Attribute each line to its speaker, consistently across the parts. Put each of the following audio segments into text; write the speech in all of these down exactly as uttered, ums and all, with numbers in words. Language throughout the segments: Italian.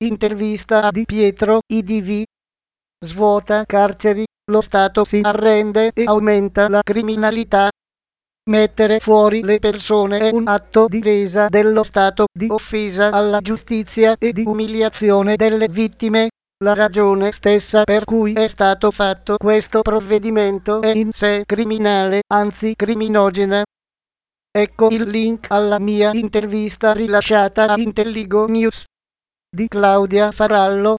Speaker 1: Intervista a Di Pietro, I D V. Svuota carceri, lo Stato si arrende e aumenta la criminalità. Mettere fuori le persone è un atto di resa dello Stato, di offesa alla giustizia e di umiliazione delle vittime. La ragione stessa per cui è stato fatto questo provvedimento è in sé criminale, anzi criminogena. Ecco il link alla mia intervista rilasciata a Intelligo News di Claudia Farallo.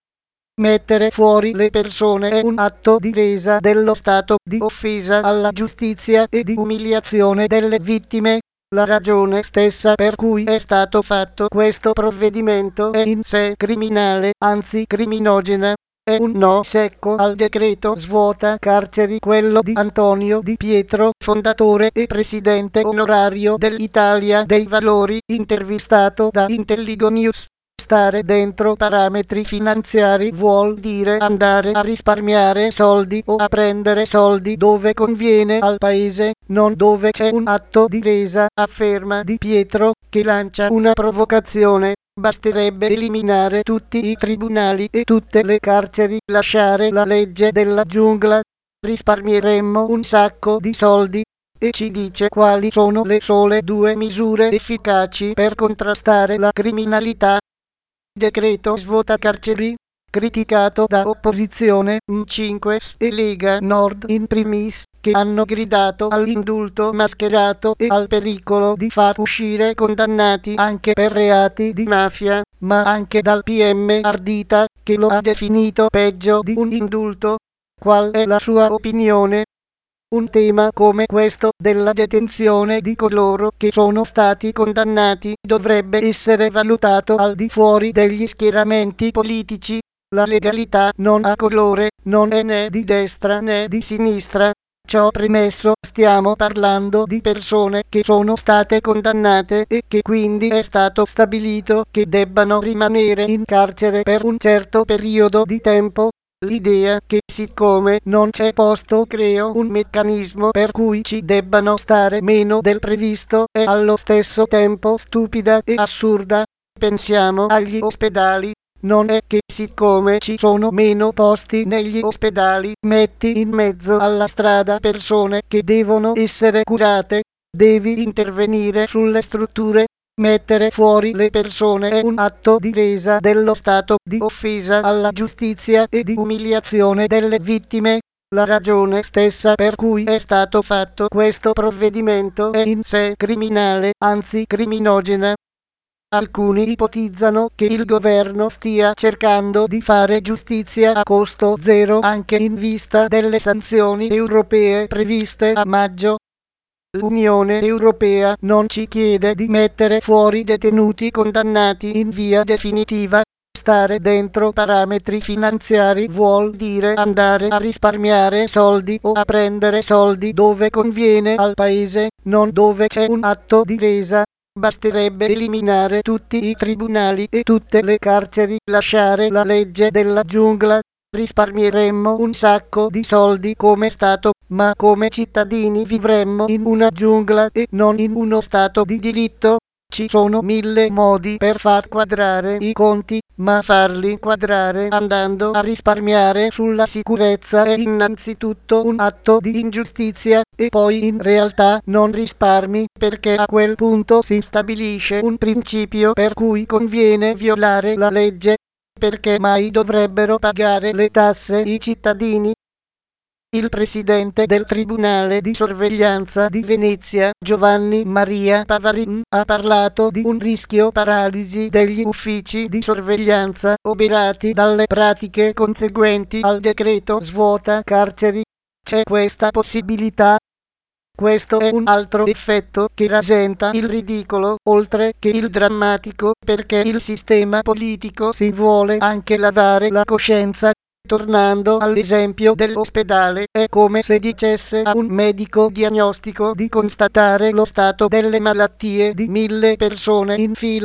Speaker 1: Mettere fuori le persone è un atto di resa dello Stato, di offesa alla giustizia e di umiliazione delle vittime. La ragione stessa per cui è stato fatto questo provvedimento è in sé criminale, anzi criminogena. È un no secco al decreto svuota carceri, quello di Antonio Di Pietro, fondatore e presidente onorario dell'Italia dei Valori, intervistato da Intelligo News. Stare dentro parametri finanziari vuol dire andare a risparmiare soldi o a prendere soldi dove conviene al paese, non dove c'è un atto di resa, afferma Di Pietro, che lancia una provocazione. Basterebbe eliminare tutti i tribunali e tutte le carceri, lasciare la legge della giungla. Risparmieremmo un sacco di soldi. E ci dice quali sono le sole due misure efficaci per contrastare la criminalità. Decreto svuota carceri, criticato da opposizione, M cinque S e Lega Nord in primis, che hanno gridato all'indulto mascherato e al pericolo di far uscire condannati anche per reati di mafia, ma anche dal P M Ardita, che lo ha definito peggio di un indulto. Qual è la sua opinione? Un tema come questo della detenzione di coloro che sono stati condannati dovrebbe essere valutato al di fuori degli schieramenti politici. La legalità non ha colore, non è né di destra né di sinistra. Ciò premesso, stiamo parlando di persone che sono state condannate e che quindi è stato stabilito che debbano rimanere in carcere per un certo periodo di tempo. L'idea che siccome non c'è posto creo un meccanismo per cui ci debbano stare meno del previsto è allo stesso tempo stupida e assurda. Pensiamo agli ospedali. Non è che siccome ci sono meno posti negli ospedali metti in mezzo alla strada persone che devono essere curate. Devi intervenire sulle strutture. Mettere fuori le persone è un atto di resa dello Stato, di offesa alla giustizia e di umiliazione delle vittime. La ragione stessa per cui è stato fatto questo provvedimento è in sé criminale, anzi criminogena. Alcuni ipotizzano che il governo stia cercando di fare giustizia a costo zero anche in vista delle sanzioni europee previste a maggio. L'Unione Europea non ci chiede di mettere fuori detenuti condannati in via definitiva. Stare dentro parametri finanziari vuol dire andare a risparmiare soldi o a prendere soldi dove conviene al paese, non dove c'è un atto di resa. Basterebbe eliminare tutti i tribunali e tutte le carceri, lasciare la legge della giungla. Risparmieremmo un sacco di soldi come Stato, ma come cittadini vivremmo in una giungla e non in uno Stato di diritto. Ci sono mille modi per far quadrare i conti, ma farli quadrare andando a risparmiare sulla sicurezza è innanzitutto un atto di ingiustizia, e poi in realtà non risparmi, perché a quel punto si stabilisce un principio per cui conviene violare la legge. Perché mai dovrebbero pagare le tasse i cittadini? Il presidente del Tribunale di sorveglianza di Venezia, Giovanni Maria Pavarin, ha parlato di un rischio paralisi degli uffici di sorveglianza oberati dalle pratiche conseguenti al decreto svuota carceri. C'è questa possibilità? Questo è un altro effetto che rasenta il ridicolo, oltre che il drammatico, perché il sistema politico si vuole anche lavare la coscienza. Tornando all'esempio dell'ospedale, è come se dicesse a un medico diagnostico di constatare lo stato delle malattie di mille persone in fila.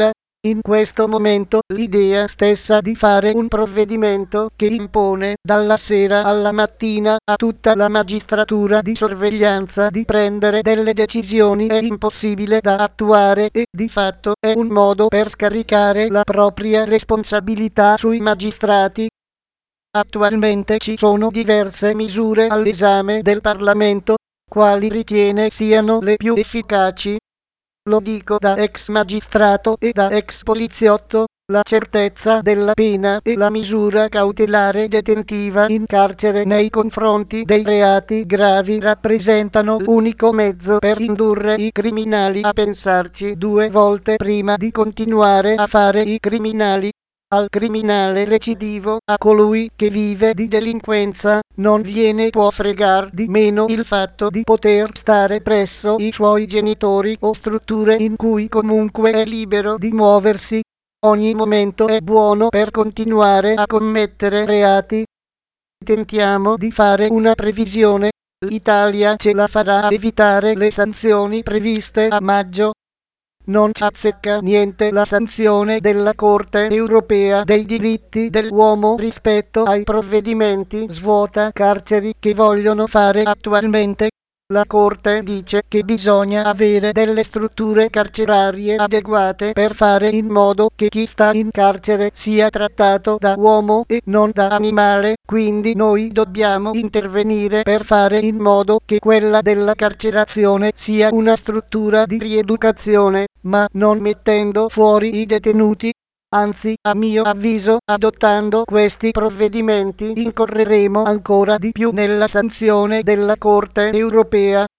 Speaker 1: In questo momento l'idea stessa di fare un provvedimento che impone dalla sera alla mattina a tutta la magistratura di sorveglianza di prendere delle decisioni è impossibile da attuare e di fatto è un modo per scaricare la propria responsabilità sui magistrati. Attualmente ci sono diverse misure all'esame del Parlamento, quali ritiene siano le più efficaci. Lo dico da ex magistrato e da ex poliziotto, la certezza della pena e la misura cautelare detentiva in carcere nei confronti dei reati gravi rappresentano l'unico mezzo per indurre i criminali a pensarci due volte prima di continuare a fare i criminali. Al criminale recidivo, a colui che vive di delinquenza, non gliene può fregar di meno il fatto di poter stare presso i suoi genitori o strutture in cui comunque è libero di muoversi. Ogni momento è buono per continuare a commettere reati. Tentiamo di fare una previsione. L'Italia ce la farà a evitare le sanzioni previste a maggio. Non ci azzecca niente la sanzione della Corte europea dei diritti dell'uomo rispetto ai provvedimenti svuota carceri che vogliono fare attualmente. La Corte dice che bisogna avere delle strutture carcerarie adeguate per fare in modo che chi sta in carcere sia trattato da uomo e non da animale, quindi noi dobbiamo intervenire per fare in modo che quella della carcerazione sia una struttura di rieducazione, ma non mettendo fuori i detenuti. Anzi, a mio avviso, adottando questi provvedimenti incorreremo ancora di più nella sanzione della Corte europea.